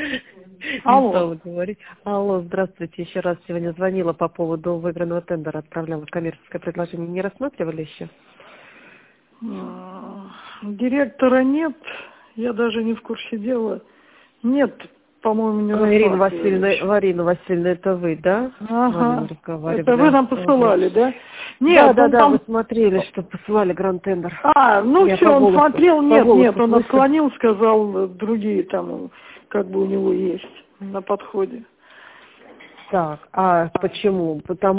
Не Алло. стала говорить. Алло, здравствуйте. Еще раз сегодня звонила по поводу выигранного тендера, отправляла коммерческое предложение. Не рассматривали еще? Директора нет, я даже не в курсе дела. Нет, по-моему, не Ирина рассматривали. Васильевна, это вы, да? С вами мы Ага. разговаривали. Это вы нам посылали, Ага. да? Нет, он Да, там... вы смотрели, что посылали гранд-тендер. Ну Я все, по он голосу, смотрел, по нет, голосу он слышу. отклонил, сказал, другие там, как бы у него есть на подходе. Так, а почему? Потому